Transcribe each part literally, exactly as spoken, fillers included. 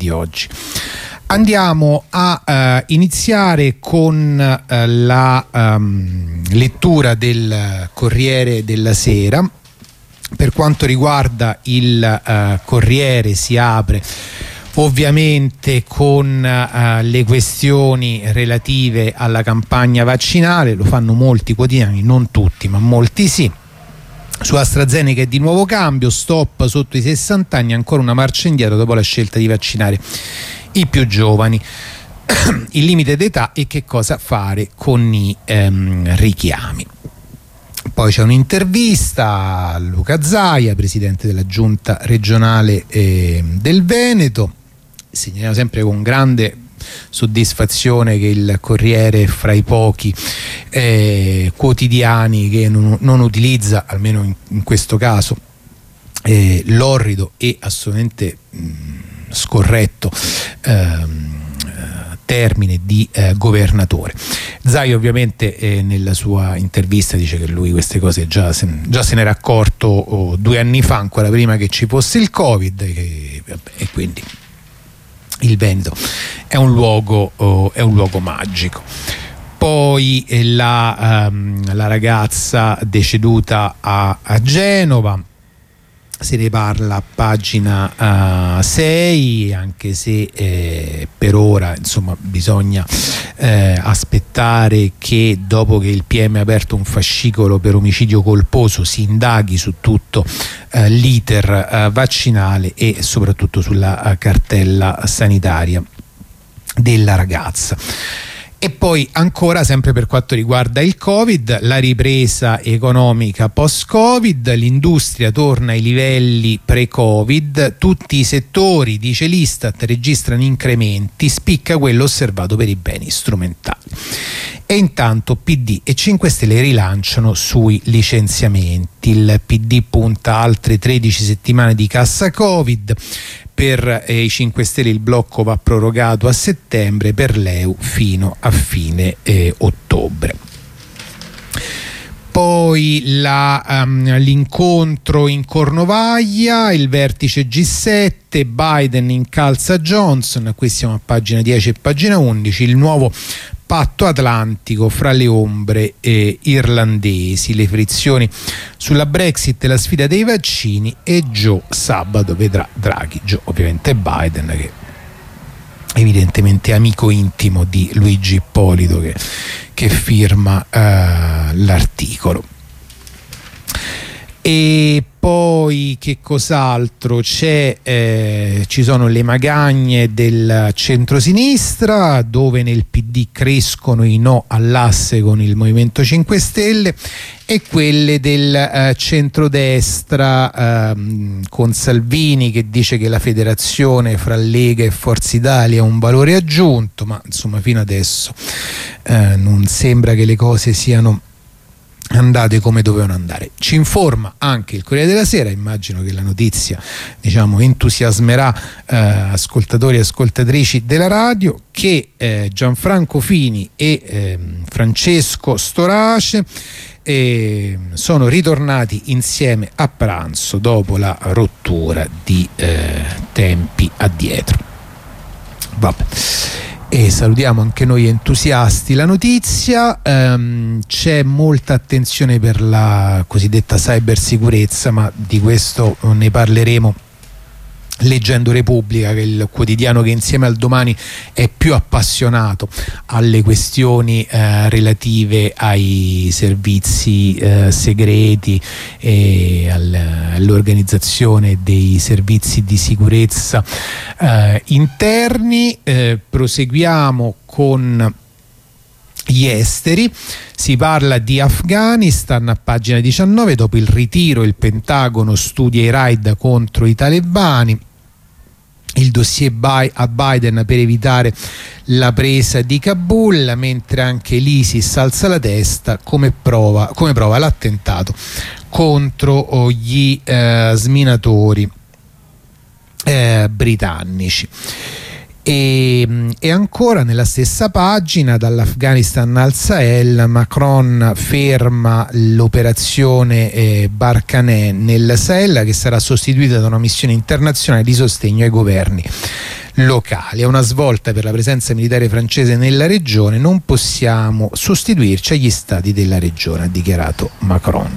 di oggi. Andiamo a uh, iniziare con uh, la um, lettura del Corriere della Sera. Per quanto riguarda il uh, Corriere, si apre ovviamente con uh, le questioni relative alla campagna vaccinale. Lo fanno molti quotidiani, non tutti ma molti sì. Su AstraZeneca è di nuovo cambio, stop sotto i sessanta anni, ancora una marcia indietro dopo la scelta di vaccinare i più giovani, il limite d'età e che cosa fare con i ehm, richiami. Poi c'è un'intervista a Luca Zaia, presidente della giunta regionale eh, del Veneto. Segnaliamo sempre con grande soddisfazione che il Corriere è fra i pochi eh, quotidiani che non, non utilizza, almeno in, in questo caso, eh, l'orrido e assolutamente mh, scorretto ehm, termine di eh, governatore. Zai ovviamente eh, nella sua intervista dice che lui queste cose già se, già se n'era accorto oh, due anni fa, ancora prima che ci fosse il Covid, e, che, vabbè, e quindi il Veneto è un luogo, oh, è un luogo magico. Poi eh, la, um, la ragazza deceduta a, a Genova, se ne parla a pagina uh, sei, anche se eh, per ora insomma bisogna eh, aspettare che dopo che il P M ha aperto un fascicolo per omicidio colposo si indaghi su tutto eh, l'iter eh, vaccinale e soprattutto sulla uh, cartella sanitaria della ragazza. E poi ancora, sempre per quanto riguarda il Covid, la ripresa economica post-Covid, l'industria torna ai livelli pre-Covid, tutti i settori, dice l'Istat, registrano incrementi, spicca quello osservato per i beni strumentali. E intanto P D e cinque Stelle rilanciano sui licenziamenti. Il P D punta altre tredici settimane di cassa Covid. Per eh, i cinque Stelle il blocco va prorogato a settembre, per l'E U fino a fine eh, ottobre. Poi la, um, l'incontro in Cornovaglia, il vertice G sette, Biden incalza Johnson, qui siamo a pagina dieci e pagina undici, il nuovo patto atlantico fra le ombre eh, irlandesi, le frizioni sulla Brexit, la sfida dei vaccini e Joe sabato vedrà Draghi. Joe ovviamente Biden, che evidentemente è amico intimo di Luigi Ippolito che, che firma eh, l'articolo. E poi che cos'altro c'è? Eh, ci sono le magagne del centrosinistra, dove nel P D crescono i no all'asse con il Movimento cinque Stelle, e quelle del eh, centrodestra eh, con Salvini che dice che la federazione fra Lega e Forza Italia è un valore aggiunto, ma insomma fino adesso eh, non sembra che le cose siano andate come dovevano andare. Ci informa anche il Corriere della Sera, immagino che la notizia diciamo entusiasmerà eh, ascoltatori e ascoltatrici della radio, che eh, Gianfranco Fini e eh, Francesco Storace eh, sono ritornati insieme a pranzo dopo la rottura di eh, tempi addietro. Vabbè. E salutiamo anche noi entusiasti la notizia. Um, c'è molta attenzione per la cosiddetta cybersicurezza, ma di questo ne parleremo leggendo Repubblica, che è il quotidiano che insieme al Domani è più appassionato alle questioni eh, relative ai servizi eh, segreti e al, all'organizzazione dei servizi di sicurezza eh, interni. Eh, proseguiamo con gli esteri, si parla di Afghanistan a pagina diciannove. Dopo il ritiro il Pentagono studia i raid contro i talebani, il dossier a Biden per evitare la presa di Kabul, mentre anche l'ISIS alza la testa come prova, come prova l'attentato contro gli eh, sminatori eh, britannici. E, e ancora nella stessa pagina, dall'Afghanistan al Sahel, Macron ferma l'operazione eh, Barkhane nel Sahel, che sarà sostituita da una missione internazionale di sostegno ai governi locali. È una svolta per la presenza militare francese nella regione, non possiamo sostituirci agli stati della regione, ha dichiarato Macron.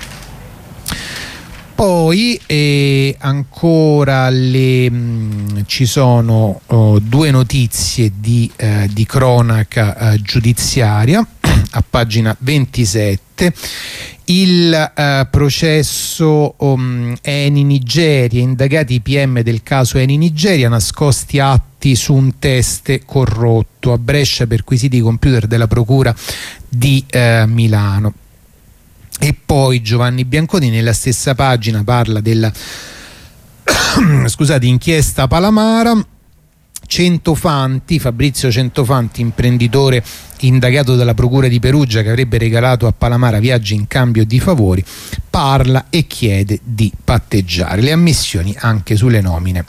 Poi eh, ancora le, mh, ci sono oh, due notizie di, eh, di cronaca eh, giudiziaria a pagina ventisette. Il eh, processo um, Eni Nigeria, indagati i P M del caso Eni Nigeria, nascosti atti su un test corrotto, a Brescia perquisiti i computer della procura di eh, Milano. E poi Giovanni Bianconi nella stessa pagina parla della scusate, inchiesta Palamara. Centofanti, Fabrizio Centofanti, imprenditore indagato dalla procura di Perugia che avrebbe regalato a Palamara viaggi in cambio di favori, parla e chiede di patteggiare. Le ammissioni anche sulle nomine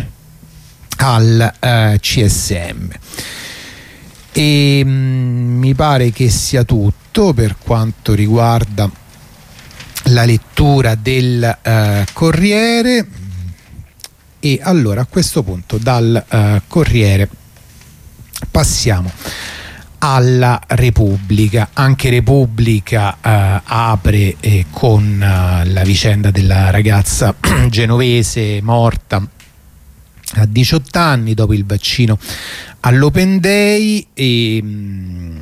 al eh, C S M. E mh, mi pare che sia tutto per quanto riguarda la lettura del eh, Corriere. E allora a questo punto dal uh, Corriere passiamo alla Repubblica. Anche Repubblica uh, apre eh, con uh, la vicenda della ragazza genovese morta a diciotto anni dopo il vaccino all'Open Day, e mh,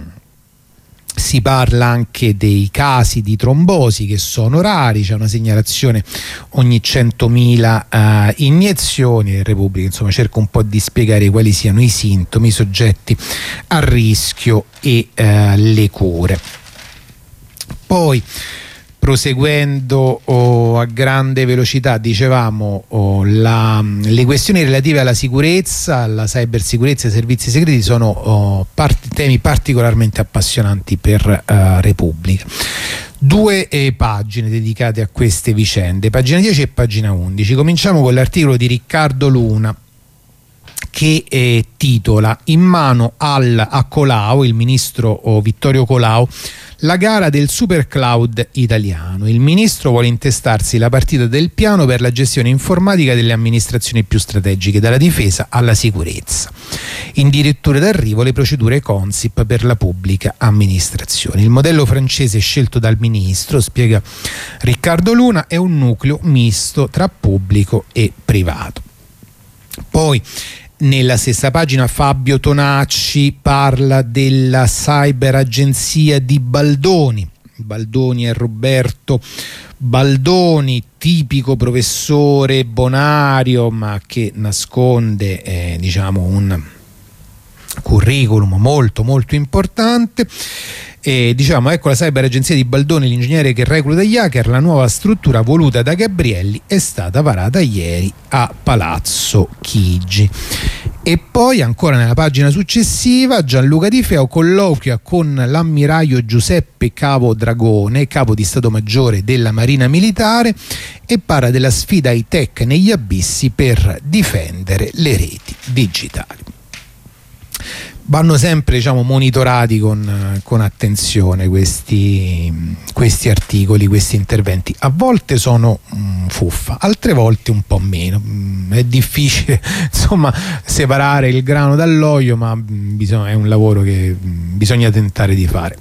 si parla anche dei casi di trombosi che sono rari, c'è una segnalazione ogni centomila uh, iniezioni. Il Repubblica insomma cerca un po' di spiegare quali siano i sintomi, i soggetti a rischio e uh, le cure. Poi proseguendo oh, a grande velocità, dicevamo oh, la, le questioni relative alla sicurezza, alla cybersicurezza e ai servizi segreti sono oh, part temi particolarmente appassionanti per uh, Repubblica. Due eh, pagine dedicate a queste vicende, pagina dieci e pagina undici. Cominciamo con l'articolo di Riccardo Luna che eh, titola "In mano al, a Colao", il ministro oh, Vittorio Colao, la gara del super cloud italiano. Il ministro vuole intestarsi la partita del piano per la gestione informatica delle amministrazioni più strategiche, dalla difesa alla sicurezza. Addirittura d'arrivo le procedure Consip per la pubblica amministrazione. Il modello francese scelto dal ministro, spiega Riccardo Luna, è un nucleo misto tra pubblico e privato. Poi nella stessa pagina Fabio Tonacci parla della cyber agenzia di Baldoni. Baldoni è Roberto Baldoni, tipico professore bonario, ma che nasconde eh, diciamo un curriculum molto molto importante. E diciamo, ecco la cyber agenzia di Baldoni, l'ingegnere che recluta gli hacker. La nuova struttura voluta da Gabrielli è stata varata ieri a Palazzo Chigi. E poi ancora nella pagina successiva Gianluca Di Feo colloquia con l'ammiraglio Giuseppe Cavo Dragone, capo di Stato Maggiore della Marina Militare, e parla della sfida high-tech negli abissi per difendere le reti digitali. Vanno sempre diciamo monitorati con, con attenzione questi, questi articoli, questi interventi. A volte sono mh, fuffa, altre volte un po' meno. Mh, è difficile insomma separare il grano dall'olio, ma mh, bisogna, è un lavoro che mh, bisogna tentare di fare.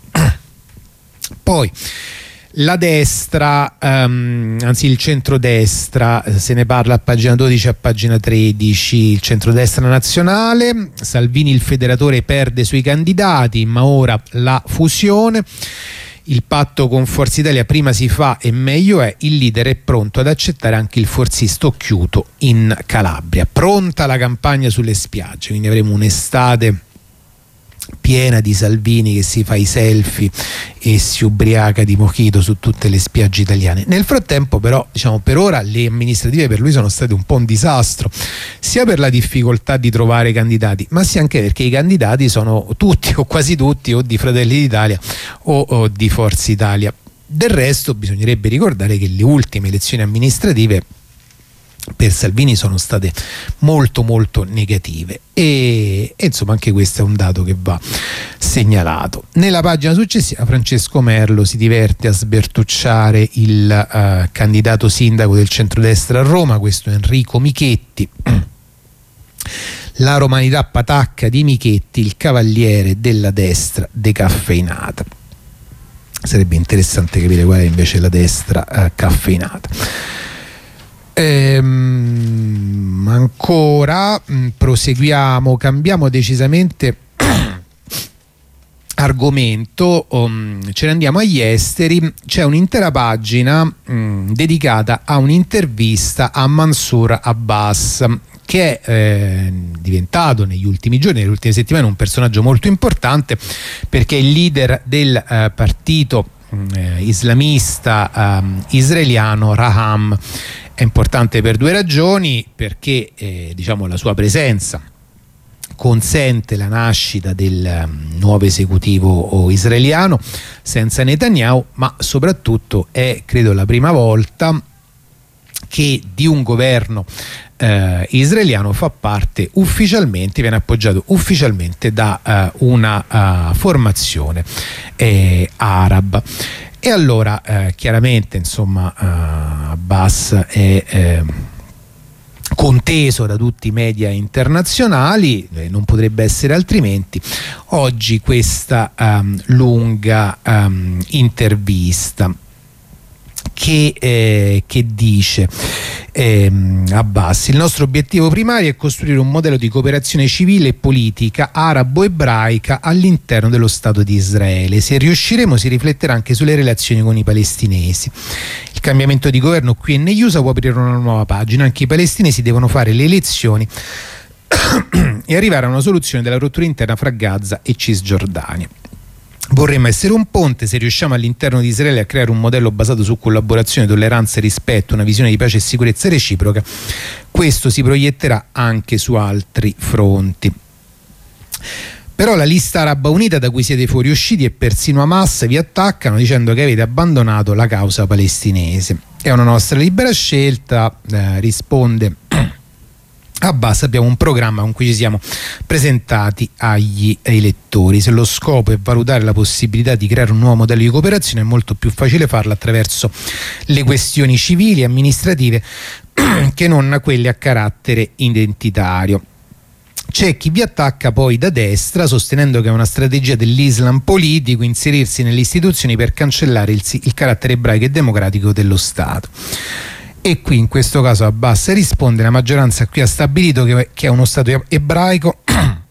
Poi la destra, um, anzi il centrodestra, se ne parla a pagina dodici e a pagina tredici. Il centrodestra nazionale, Salvini il federatore perde sui candidati, ma ora la fusione. Il patto con Forza Italia prima si fa e meglio è. Il leader è pronto ad accettare anche il forzista occhiuto in Calabria. Pronta la campagna sulle spiagge, quindi avremo un'estate piena di Salvini che si fa i selfie e si ubriaca di mojito su tutte le spiagge italiane. Nel frattempo però diciamo per ora le amministrative per lui sono state un po' un disastro, sia per la difficoltà di trovare candidati, ma sia anche perché i candidati sono tutti o quasi tutti o di Fratelli d'Italia o, o di Forza Italia. Del resto bisognerebbe ricordare che le ultime elezioni amministrative per Salvini sono state molto molto negative e, e insomma anche questo è un dato che va segnalato. Nella pagina successiva Francesco Merlo si diverte a sbertucciare il uh, candidato sindaco del centrodestra a Roma, questo Enrico Michetti. la romanità patacca di Michetti, il cavaliere della destra decaffeinata. Sarebbe interessante capire qual è invece la destra eh, caffeinata. Ehm, ancora mh, proseguiamo, cambiamo decisamente argomento, um, ce ne andiamo agli esteri. C'è un'intera pagina mh, dedicata a un'intervista a Mansour Abbas, che è eh, diventato negli ultimi giorni, nelle ultime settimane, un personaggio molto importante, perché è il leader del eh, partito eh, islamista eh, israeliano Raham. È importante per due ragioni: perché eh, diciamo la sua presenza consente la nascita del um, nuovo esecutivo israeliano senza Netanyahu, ma soprattutto è, credo, la prima volta che di un governo eh, israeliano fa parte ufficialmente, viene appoggiato ufficialmente da eh, una uh, formazione eh, araba. E allora eh, chiaramente, insomma, uh, Abbas è eh, conteso da tutti i media internazionali, eh, non potrebbe essere altrimenti. Oggi questa um, lunga um, intervista che, eh, che dice ehm, Abbas: il nostro obiettivo primario è costruire un modello di cooperazione civile e politica arabo-ebraica all'interno dello Stato di Israele. Se riusciremo, si rifletterà anche sulle relazioni con i palestinesi. Il cambiamento di governo qui e negli U S A può aprire una nuova pagina. Anche i palestinesi devono fare le elezioni e arrivare a una soluzione della rottura interna fra Gaza e Cisgiordania. Vorremmo essere un ponte. Se riusciamo all'interno di Israele a creare un modello basato su collaborazione, tolleranza e rispetto, una visione di pace e sicurezza reciproca, questo si proietterà anche su altri fronti. Però la lista araba unita da cui siete fuoriusciti e persino Hamas vi attaccano dicendo che avete abbandonato la causa palestinese. È una nostra libera scelta, eh, risponde Abbas. Abbiamo un programma con cui ci siamo presentati agli elettori. Se lo scopo è valutare la possibilità di creare un nuovo modello di cooperazione, è molto più facile farlo attraverso le questioni civili e amministrative che non quelle a carattere identitario. C'è chi vi attacca poi da destra, sostenendo che è una strategia dell'Islam politico inserirsi nelle istituzioni per cancellare il, il carattere ebraico e democratico dello Stato. E qui in questo caso Abbas risponde: la maggioranza qui ha stabilito che, che è uno Stato ebraico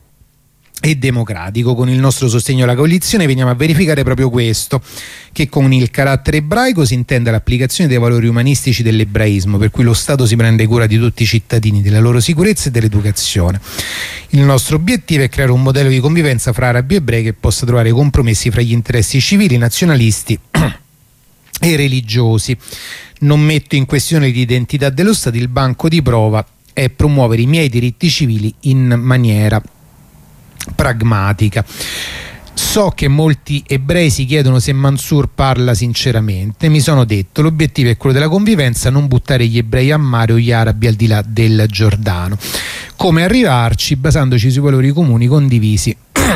e democratico. Con il nostro sostegno alla coalizione veniamo a verificare proprio questo, che con il carattere ebraico si intende l'applicazione dei valori umanistici dell'ebraismo, per cui lo Stato si prende cura di tutti i cittadini, della loro sicurezza e dell'educazione. Il nostro obiettivo è creare un modello di convivenza fra arabi e ebrei che possa trovare compromessi fra gli interessi civili, nazionalisti e religiosi. Non metto in questione l'identità dello Stato, il banco di prova è promuovere i miei diritti civili in maniera pragmatica. So che molti ebrei si chiedono se Mansour parla sinceramente. Mi sono detto: l'obiettivo è quello della convivenza, non buttare gli ebrei a mare o gli arabi al di là del Giordano. Come arrivarci? Basandoci sui valori comuni condivisi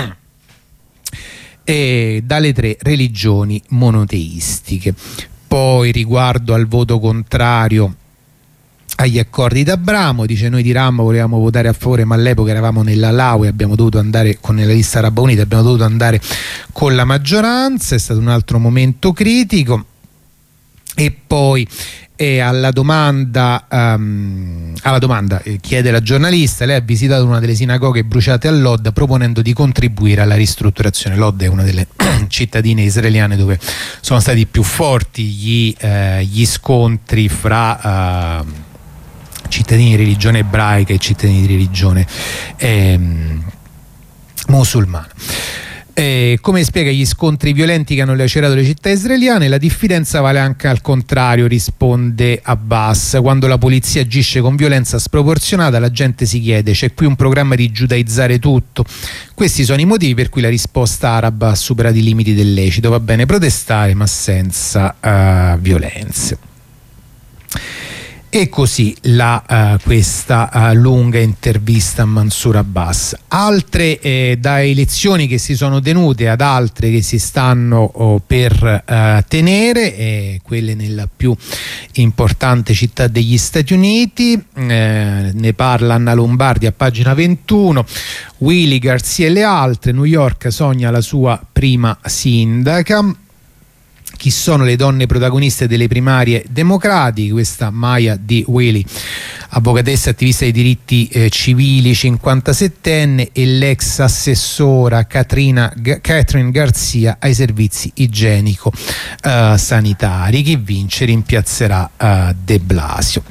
e dalle tre religioni monoteistiche. Poi, riguardo al voto contrario agli accordi d'Abramo, dice: noi di Rambo volevamo votare a favore, ma all'epoca eravamo nella L A U e abbiamo dovuto andare con la lista araba unita, abbiamo dovuto andare con la maggioranza. È stato un altro momento critico. E poi eh, alla domanda, um, alla domanda eh, chiede la giornalista: lei ha visitato una delle sinagoghe bruciate a Lod proponendo di contribuire alla ristrutturazione. Lod è una delle cittadine israeliane dove sono stati più forti gli, eh, gli scontri fra uh, cittadini di religione ebraica e cittadini di religione eh, musulmana. Eh, come spiega gli scontri violenti che hanno lacerato le città israeliane? La diffidenza vale anche al contrario, risponde Abbas. Quando la polizia agisce con violenza sproporzionata, la gente si chiede: c'è qui un programma di giudaizzare tutto? Questi sono i motivi per cui la risposta araba ha superato i limiti del lecito. Va bene protestare, ma senza uh, violenze. E così la, uh, questa uh, lunga intervista a Mansour Abbas. Altre eh, da elezioni che si sono tenute ad altre che si stanno oh, per uh, tenere, eh, quelle nella più importante città degli Stati Uniti, eh, ne parla Anna Lombardi a pagina ventuno. Willy Garcia e le altre, New York sogna la sua prima sindaca. Chi sono le donne protagoniste delle primarie democratiche? Questa Maya di Willy, avvocatessa attivista dei diritti eh, civili, cinquantasettenne, e l'ex assessora Katrina, Catherine Garcia ai servizi igienico eh, sanitari. Chi vince rimpiazzerà eh, De Blasio.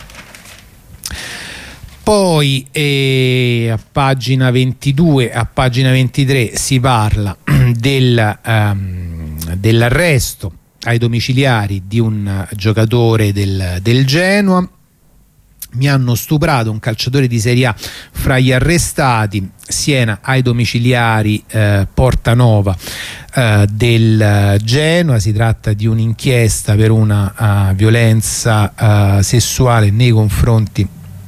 Poi eh, a pagina ventidue, a pagina ventitré si parla del, um, dell'arresto ai domiciliari di un giocatore del, del Genoa. Mi hanno stuprato, un calciatore di Serie A fra gli arrestati. Siena ai domiciliari eh, Portanova eh, del Genoa. Si tratta di un'inchiesta per una uh, violenza uh, sessuale nei confronti,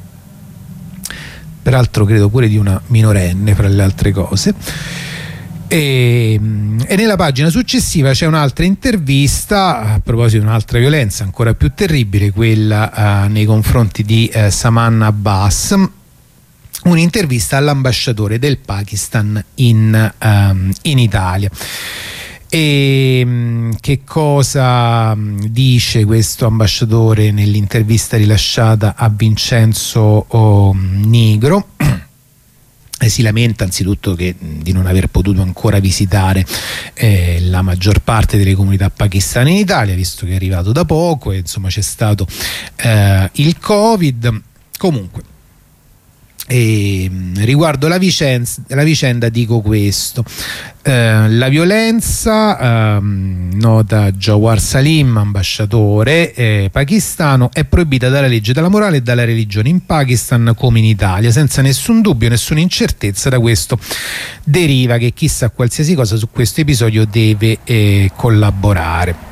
peraltro credo pure di una minorenne, fra le altre cose. E, e nella pagina successiva c'è un'altra intervista a proposito di un'altra violenza ancora più terribile, quella uh, nei confronti di uh, Saman Abbas, un'intervista all'ambasciatore del Pakistan in, um, in Italia. E um, che cosa um, dice questo ambasciatore nell'intervista rilasciata a Vincenzo oh, Nigro? Si lamenta anzitutto che, di non aver potuto ancora visitare eh, la maggior parte delle comunità pakistane in Italia, visto che è arrivato da poco e insomma c'è stato eh, il Covid. Comunque, e, riguardo la vicenda, la vicenda dico questo: eh, la violenza, eh, nota Jawar Salim, ambasciatore eh, pakistano, è proibita dalla legge, dalla morale e dalla religione in Pakistan come in Italia, senza nessun dubbio, nessuna incertezza. Da questo deriva che chi sa qualsiasi cosa su questo episodio deve eh, collaborare.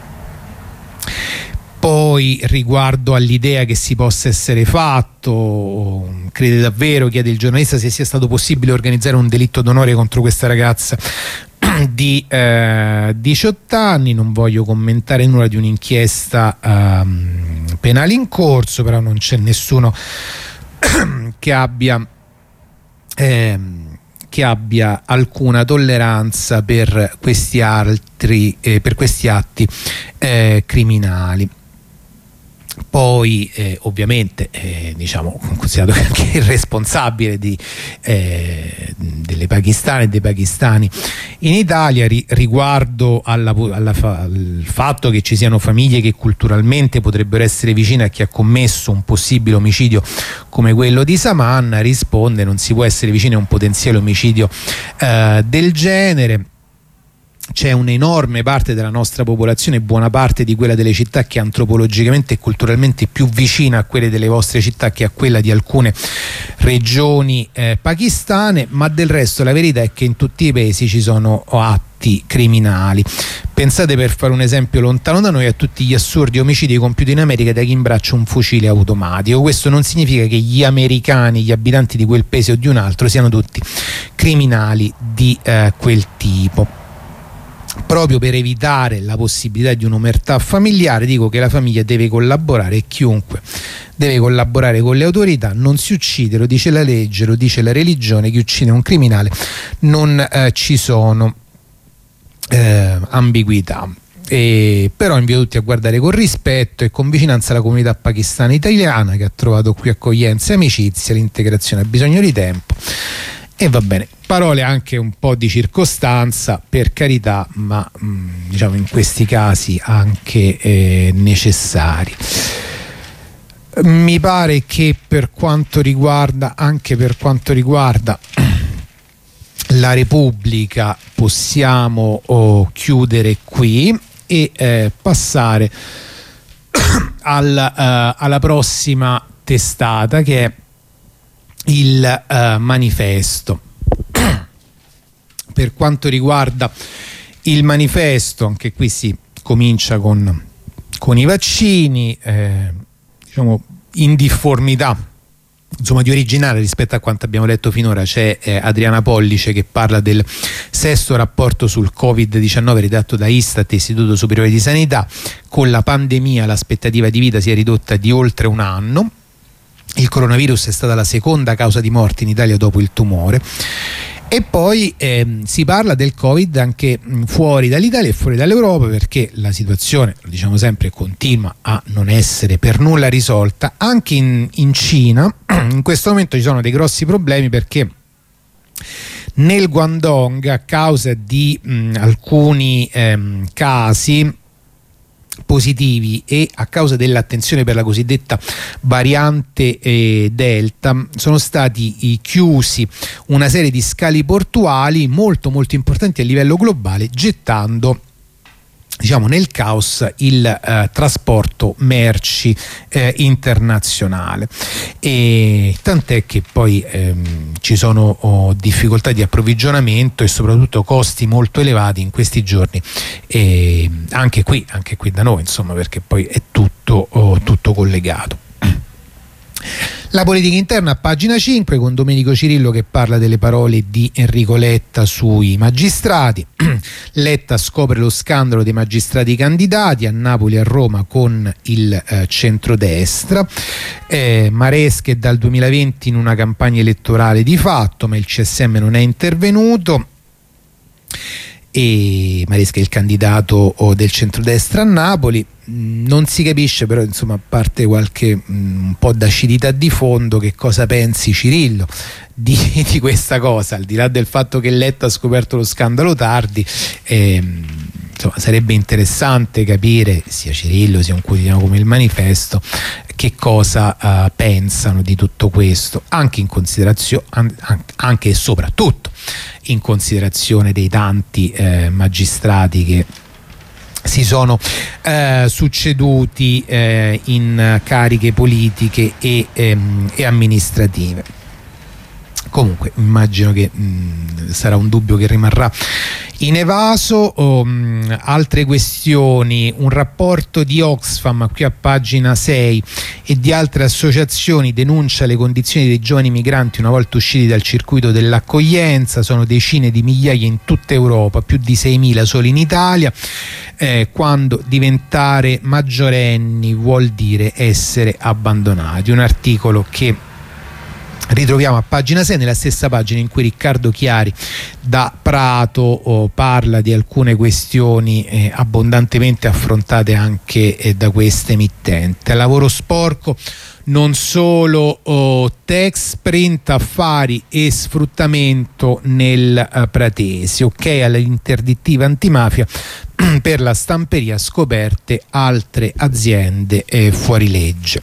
Poi, riguardo all'idea che si possa essere fatto, crede davvero, chiede il giornalista, se sia stato possibile organizzare un delitto d'onore contro questa ragazza di eh, diciotto anni. Non voglio commentare nulla di un'inchiesta eh, penale in corso, però non c'è nessuno che abbia eh, che abbia alcuna tolleranza per questi altri eh, per questi atti eh, criminali. Poi eh, ovviamente eh, diciamo, considerato che anche il responsabile di, eh, delle pakistane e dei pakistani in Italia, ri, riguardo alla, alla fa, al fatto che ci siano famiglie che culturalmente potrebbero essere vicine a chi ha commesso un possibile omicidio come quello di Saman, risponde: non si può essere vicini a un potenziale omicidio eh, del genere. C'è un'enorme parte della nostra popolazione, buona parte di quella delle città, che è antropologicamente e culturalmente più vicina a quelle delle vostre città che a quella di alcune regioni eh, pakistane, ma del resto la verità è che in tutti i paesi ci sono atti criminali. Pensate, per fare un esempio lontano da noi, a tutti gli assurdi omicidi compiuti in America da chi imbraccia un fucile automatico. Questo non significa che gli americani, gli abitanti di quel paese o di un altro, siano tutti criminali di eh, quel tipo. Proprio per evitare la possibilità di un'omertà familiare, dico che la famiglia deve collaborare, e chiunque deve collaborare con le autorità. Non si uccide, lo dice la legge, lo dice la religione. Chi uccide un criminale, non eh, ci sono eh, ambiguità. E però invito tutti a guardare con rispetto e con vicinanza la comunità pakistana italiana, che ha trovato qui accoglienza e amicizia. L'integrazione ha bisogno di tempo. E va bene, parole anche un po' di circostanza, per carità, ma mh, diciamo in questi casi anche eh, necessari. Mi pare che per quanto riguarda, anche per quanto riguarda la Repubblica, possiamo oh, chiudere qui e eh, passare al, uh, alla prossima testata, che è il uh, Manifesto. Per quanto riguarda il Manifesto, anche qui si comincia con, con i vaccini, eh, diciamo in difformità, insomma, di originale rispetto a quanto abbiamo letto finora. C'è eh, Adriana Pollice che parla del sesto rapporto sul covid diciannove redatto da Istat, Istituto Superiore di Sanità. Con la pandemia l'aspettativa di vita si è ridotta di oltre un anno. Il coronavirus è stata la seconda causa di morte in Italia dopo il tumore. E poi ehm, si parla del Covid anche mh, fuori dall'Italia e fuori dall'Europa, perché la situazione, lo diciamo sempre, continua a non essere per nulla risolta. Anche in, in Cina in questo momento ci sono dei grossi problemi, perché nel Guangdong, a causa di mh, alcuni ehm, casi positivi e a causa dell'attenzione per la cosiddetta variante eh, Delta, sono stati eh, chiusi una serie di scali portuali molto molto importanti a livello globale, gettando, diciamo, nel caos il eh, trasporto merci eh, internazionale. E tant'è che poi ehm, ci sono oh, difficoltà di approvvigionamento e soprattutto costi molto elevati in questi giorni, e anche qui anche qui da noi, insomma, perché poi è tutto, oh, tutto collegato. La politica interna a pagina cinque, con Domenico Cirillo che parla delle parole di Enrico Letta sui magistrati. Letta scopre lo scandalo dei magistrati candidati a Napoli e a Roma con il eh, centrodestra. eh, Maresca è dal duemilaventi in una campagna elettorale di fatto, ma il C S M non è intervenuto. E Maresca è il candidato oh, del centrodestra a Napoli. Non si capisce però, insomma, a parte qualche mh, un po' d'acidità di fondo, che cosa pensi Cirillo di, di questa cosa, al di là del fatto che Letta ha scoperto lo scandalo tardi. ehm, insomma, sarebbe interessante capire, sia Cirillo sia un quotidiano come il Manifesto, che cosa uh, pensano di tutto questo, anche in considerazione an anche e soprattutto in considerazione dei tanti eh, magistrati che si sono eh, succeduti eh, in cariche politiche e, ehm, e amministrative. Comunque immagino che mh, sarà un dubbio che rimarrà inevaso. Um, altre questioni: un rapporto di Oxfam, qui a pagina sei, e di altre associazioni denuncia le condizioni dei giovani migranti una volta usciti dal circuito dell'accoglienza. Sono decine di migliaia in tutta Europa, più di seimila solo in Italia, eh, quando diventare maggiorenni vuol dire essere abbandonati. Un articolo che ritroviamo a pagina sei, nella stessa pagina in cui Riccardo Chiari da Prato oh, parla di alcune questioni eh, abbondantemente affrontate anche eh, da questa emittente. Lavoro sporco, non solo oh, tax, sprint, affari e sfruttamento nel uh, Pratese. Ok all'interdittiva antimafia per la stamperia, scoperte altre aziende eh, fuori legge.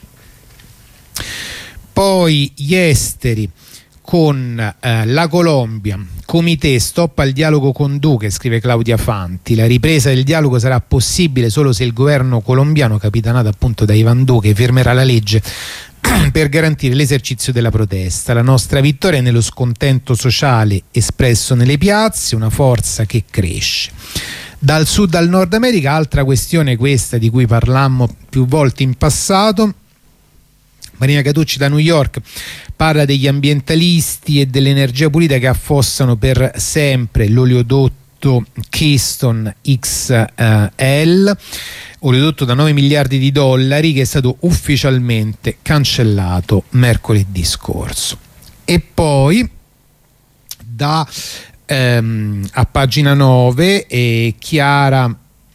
Poi gli esteri, con eh, la Colombia, Comité stop al dialogo con Duque, scrive Claudia Fanti. La ripresa del dialogo sarà possibile solo se il governo colombiano, capitanato appunto da Ivan Duque, firmerà la legge per garantire l'esercizio della protesta. La nostra vittoria è nello scontento sociale espresso nelle piazze, una forza che cresce. Dal Sud al Nord America, altra questione questa di cui parlammo più volte in passato. Marina Catucci da New York parla degli ambientalisti e dell'energia pulita che affossano per sempre l'oleodotto Keystone X L, oleodotto da nove miliardi di dollari, che è stato ufficialmente cancellato mercoledì scorso. E poi da ehm, a pagina nove eh, Chiara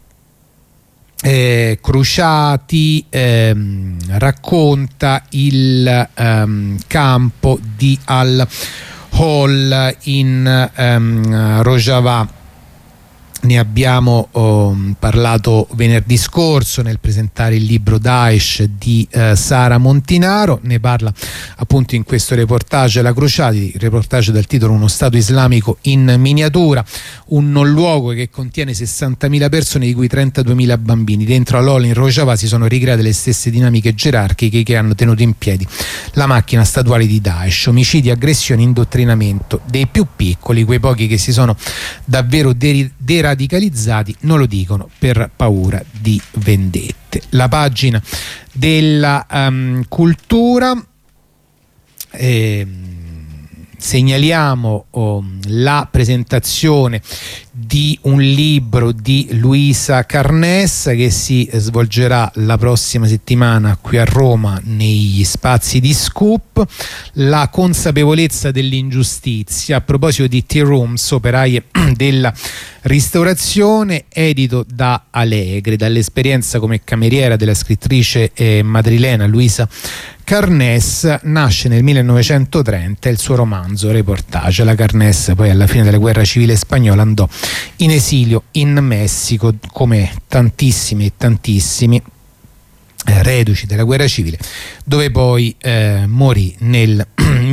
Eh, Cruciati ehm, racconta il ehm, campo di Al-Hol in ehm, Rojava. Ne abbiamo oh, parlato venerdì scorso nel presentare il libro Daesh di eh, Sara Montinaro. Ne parla appunto in questo reportage la Cruciati, reportage dal titolo Uno Stato islamico in miniatura, un non luogo che contiene sessantamila persone, di cui trentaduemila bambini. Dentro Al-Hol in Rojava si sono ricreate le stesse dinamiche gerarchiche che hanno tenuto in piedi la macchina statuale di Daesh: omicidi, aggressioni, indottrinamento dei più piccoli, quei pochi che si sono davvero deradicati radicalizzati non lo dicono per paura di vendette. La pagina della um, cultura, eh, segnaliamo oh, la presentazione di un libro di Luisa Carnés che si svolgerà la prossima settimana qui a Roma negli spazi di Scoop, La consapevolezza dell'ingiustizia, a proposito di tea rooms, operaie della ristorazione, edito da Alegre. Dall'esperienza come cameriera della scrittrice eh, madrilena Luisa Carnés nasce nel millenovecentotrenta il suo romanzo reportage. La Carnés poi alla fine della guerra civile spagnola andò in esilio in Messico, come tantissimi e tantissimi eh, reduci della guerra civile, dove poi eh, morì nel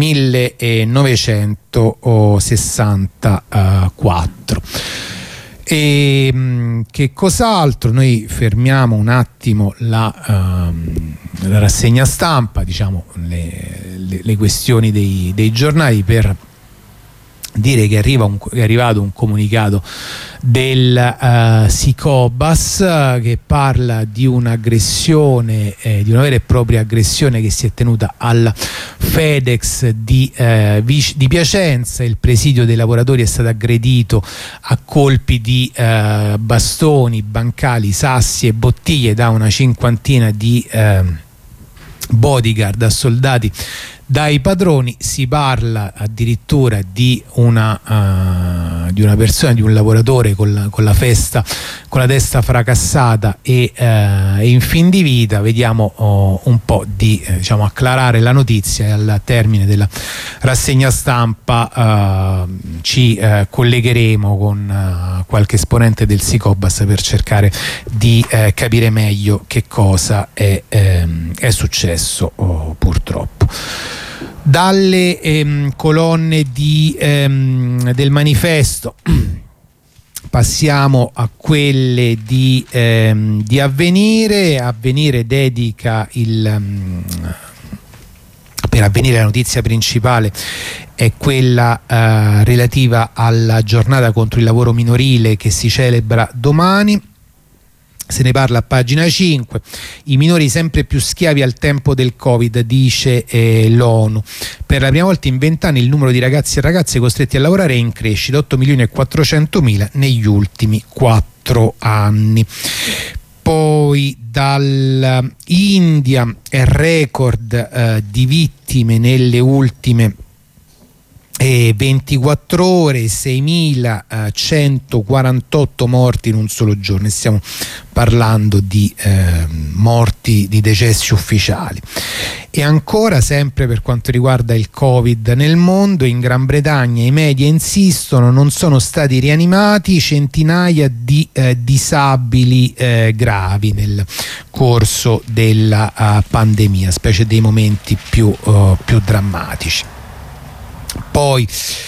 millenovecentosessantaquattro. E mh, che cos'altro? Noi fermiamo un attimo la, um, la rassegna stampa, diciamo le, le, le questioni dei, dei giornali, per dire che, arriva un, è arrivato un comunicato del uh, Sicobas uh, che parla di un'aggressione, eh, di una vera e propria aggressione che si è tenuta al FedEx di, eh, di Piacenza. Il presidio dei lavoratori è stato aggredito a colpi di eh, bastoni, bancali, sassi e bottiglie da una cinquantina di eh, bodyguard assoldati dai padroni. Si parla addirittura di una, uh, di una persona, di un lavoratore con la, con la festa, con la testa fracassata e uh, in fin di vita. Vediamo uh, un po' di eh, diciamo acclarare la notizia, e al termine della rassegna stampa uh, ci uh, collegheremo con uh, qualche esponente del Sicobas per cercare di uh, capire meglio che cosa è, um, è successo oh, purtroppo. Dalle ehm, colonne di, ehm, del Manifesto passiamo a quelle di, ehm, di Avvenire. Avvenire dedica il um, per Avvenire la notizia principale è quella uh, relativa alla giornata contro il lavoro minorile che si celebra domani. Se ne parla a pagina cinque. I minori sempre più schiavi al tempo del Covid, dice eh, l'ONU. Per la prima volta in vent'anni il numero di ragazzi e ragazze costretti a lavorare è in crescita, otto milioni e quattrocentomila negli ultimi quattro anni. Poi dall'India è record eh, di vittime nelle ultime E ventiquattro ore, seimilacentoquarantotto morti in un solo giorno. Stiamo parlando di eh, morti, di decessi ufficiali. E ancora, sempre per quanto riguarda il Covid nel mondo, in Gran Bretagna i media insistono, non sono stati rianimati centinaia di eh, disabili eh, gravi nel corso della uh, pandemia, specie dei momenti più, uh, più drammatici. Poi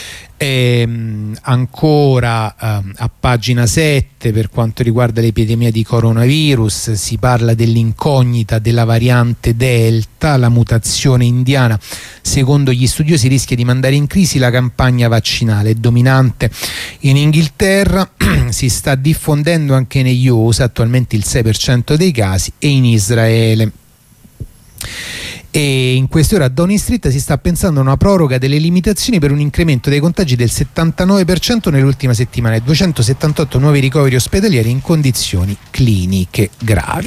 ehm, ancora ehm, a pagina sette, per quanto riguarda l'epidemia di coronavirus, si parla dell'incognita della variante Delta. La mutazione indiana, secondo gli studiosi, rischia di mandare in crisi la campagna vaccinale. È dominante in Inghilterra, si sta diffondendo anche negli U S A, attualmente il sei per cento dei casi, e in Israele. E in queste ore a Downing Street si sta pensando a una proroga delle limitazioni per un incremento dei contagi del settantanove per cento nell'ultima settimana e duecentosettantotto nuovi ricoveri ospedalieri in condizioni cliniche gravi.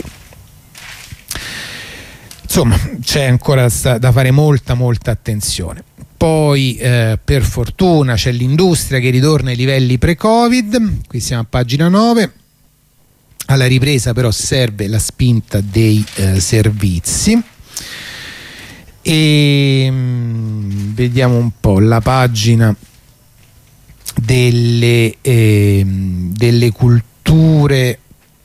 Insomma, c'è ancora da fare molta molta attenzione. Poi eh, per fortuna c'è l'industria che ritorna ai livelli pre-Covid, qui siamo a pagina nove. Alla ripresa però serve la spinta dei eh, servizi. E mh, vediamo un po' la pagina delle, eh, delle culture.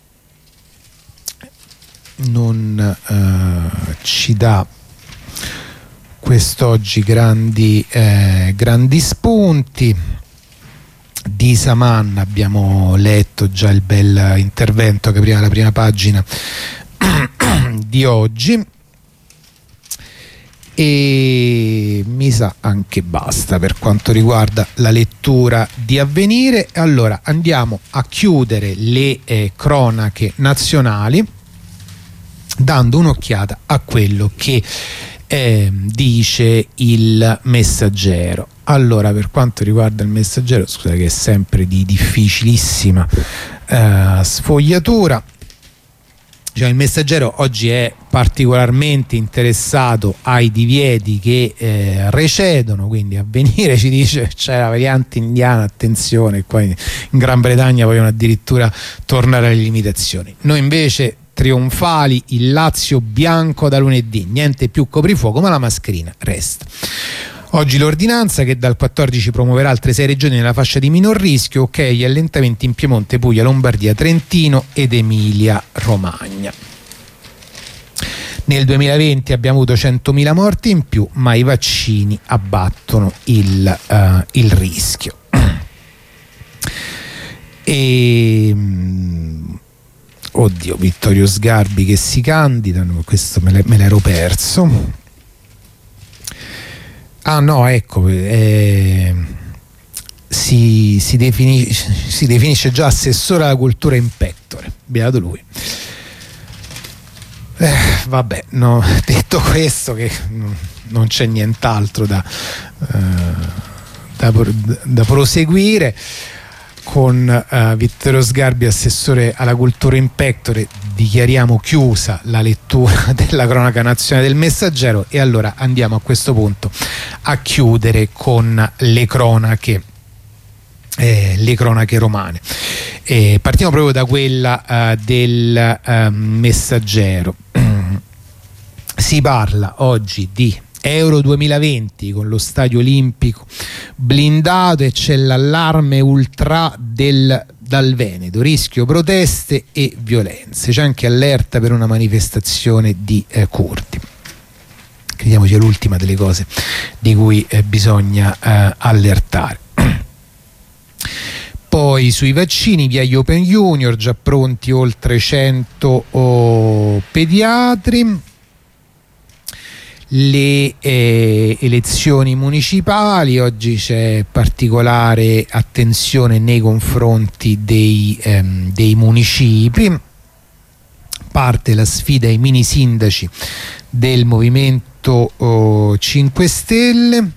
Non eh, ci dà quest'oggi grandi, eh, grandi spunti. Di Saman abbiamo letto già il bel intervento che apriva la prima pagina di oggi. e mi sa anche basta per quanto riguarda la lettura di Avvenire. Allora andiamo a chiudere le eh, cronache nazionali dando un'occhiata a quello che eh, dice il Messaggero. Allora, per quanto riguarda il Messaggero, scusa che è sempre di difficilissima eh, sfogliatura, cioè, il Messaggero oggi è particolarmente interessato ai divieti che eh, recedono, quindi Avvenire ci dice c'è la variante indiana, attenzione, qua in Gran Bretagna vogliono addirittura tornare alle limitazioni. Noi invece trionfali, il Lazio bianco da lunedì, niente più coprifuoco ma la mascherina resta. Oggi l'ordinanza che dal quattordici promuoverà altre sei regioni nella fascia di minor rischio, ok gli allentamenti in Piemonte, Puglia, Lombardia, Trentino ed Emilia Romagna. Nel duemilaventi abbiamo avuto centomila morti in più, ma i vaccini abbattono il, uh, il rischio. E oddio, Vittorio Sgarbi che si candida, questo me l'ero perso. Ah no, ecco, eh, si, si, definisce, si definisce già assessore alla cultura in pectore, beato lui. Eh, vabbè, no, detto questo, che non c'è nient'altro da, eh, da, da proseguire. Con uh, Vittorio Sgarbi, assessore alla cultura in pectore, dichiariamo chiusa la lettura della cronaca nazionale del Messaggero e allora andiamo a questo punto a chiudere con le cronache eh, le cronache romane. Eh, partiamo proprio da quella uh, del uh, Messaggero. Si parla oggi di Euro duemilaventi con lo stadio olimpico blindato e c'è l'allarme ultra del, dal Veneto, rischio proteste e violenze, c'è anche allerta per una manifestazione di eh, curdi. Crediamo sia l'ultima delle cose di cui eh, bisogna eh, allertare. Poi sui vaccini, via gli Open Junior, già pronti oltre cento oh, pediatri. Le eh, elezioni municipali, oggi c'è particolare attenzione nei confronti dei, ehm, dei municipi. Parte la sfida ai mini sindaci del Movimento oh, cinque Stelle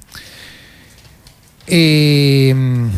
e,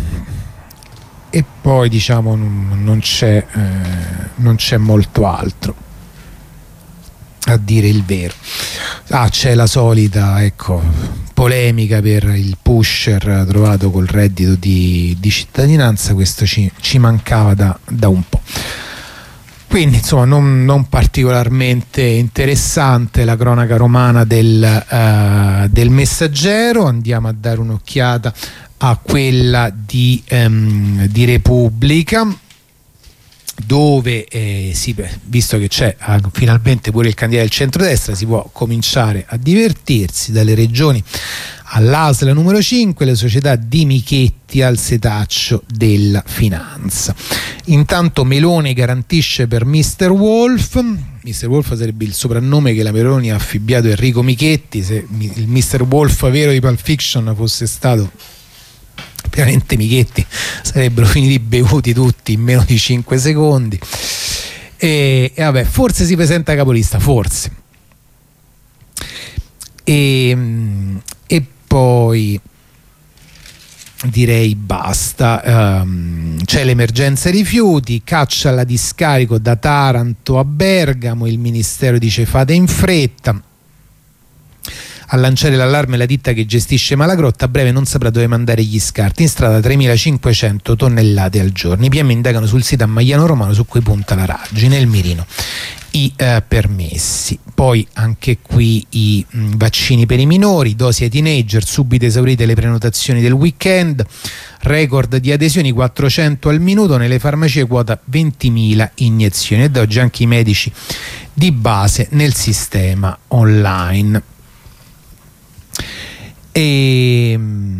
e poi diciamo non c'è eh, non c'è molto altro, a dire il vero. Ah, c'è la solita, ecco, polemica per il pusher trovato col reddito di, di cittadinanza, questo ci, ci mancava da, da un po'. Quindi insomma non, non particolarmente interessante la cronaca romana del, uh, del Messaggero. Andiamo a dare un'occhiata a quella di, um, di Repubblica, dove eh, si, visto che c'è ah, finalmente pure il candidato del centrodestra, si può cominciare a divertirsi. Dalle regioni all'A S L numero cinque, le società di Michetti al setaccio della finanza. Intanto Meloni garantisce per mister Wolf. mister Wolf sarebbe il soprannome che la Meloni ha affibbiato a Enrico Michetti. Se il mister Wolf vero di Pulp Fiction fosse stato ovviamente Michetti, sarebbero finiti bevuti tutti in meno di cinque secondi. E, e vabbè, forse si presenta capolista, forse. E, e poi direi basta. Um, c'è l'emergenza rifiuti, caccia alla discarico da Taranto a Bergamo, il ministero dice fate in fretta. A lanciare l'allarme la ditta che gestisce Malagrotta, a breve non saprà dove mandare gli scarti, in strada tremilacinquecento tonnellate al giorno. I P M indagano sul sito a Magliano Romano su cui punta la Raggi, nel mirino i eh, permessi. Poi anche qui i mh, vaccini per i minori, dosi ai teenager, subito esaurite le prenotazioni del weekend, record di adesioni quattrocento al minuto, nelle farmacie quota ventimila iniezioni, e da oggi anche i medici di base nel sistema online. E,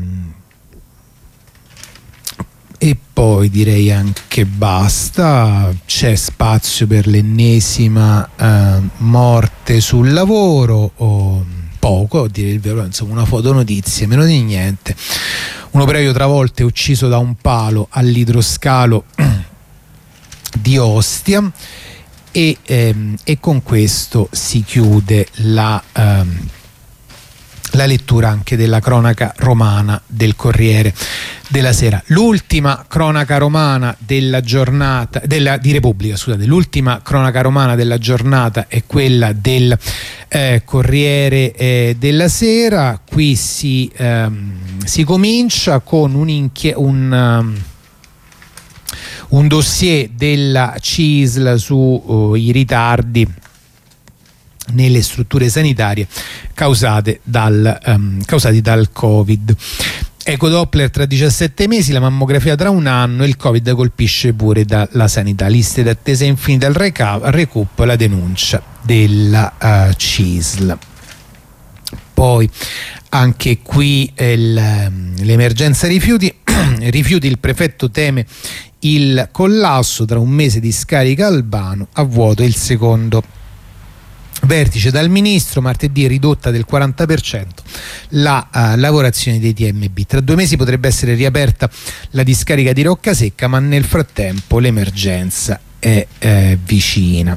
e poi direi anche basta. C'è spazio per l'ennesima eh, morte sul lavoro, o poco, a dire il vero, insomma una fotonotizia, meno di niente. Un operaio travolto e ucciso da un palo all'idroscalo di Ostia. E, ehm, e con questo si chiude la, ehm, la lettura anche della cronaca romana del Corriere della Sera. L'ultima cronaca romana della giornata della, di Repubblica, scusate, l'ultima cronaca romana della giornata è quella del eh, Corriere eh, della Sera. Qui si, ehm, si comincia con un, inchie- un um, un dossier della C I S L sui uh, ritardi nelle strutture sanitarie causate dal, um, causati dal Covid. Ecodoppler tra diciassette mesi, la mammografia tra un anno, il Covid colpisce pure dalla sanità. Liste d'attesa infinite al recup, la denuncia della uh, C I S L. Poi anche qui eh, l'emergenza rifiuti, rifiuti, il prefetto teme il collasso, tra un mese di scarica Albano, a vuoto il secondo vertice dal ministro, martedì ridotta del quaranta per cento la uh, lavorazione dei T M B. Tra due mesi potrebbe essere riaperta la discarica di Roccasecca, ma nel frattempo l'emergenza è eh, vicina.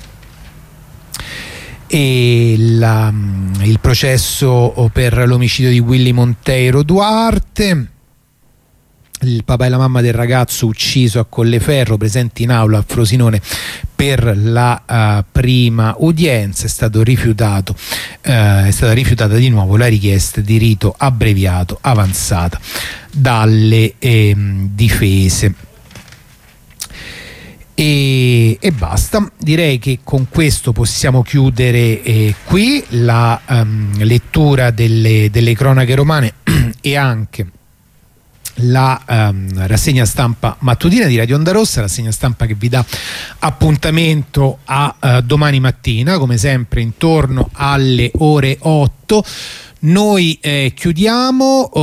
E la, il processo per l'omicidio di Willy Monteiro Duarte, il papà e la mamma del ragazzo ucciso a Colleferro presenti in aula a Frosinone per la uh, prima udienza. È stato rifiutato uh, è stata rifiutata di nuovo la richiesta di rito abbreviato avanzata dalle eh, difese. E, e basta, direi che con questo possiamo chiudere eh, qui la um, lettura delle, delle cronache romane e anche la um, rassegna stampa mattutina di Radio Onda Rossa, rassegna stampa che vi dà appuntamento a uh, domani mattina, come sempre intorno alle ore otto. Noi eh, chiudiamo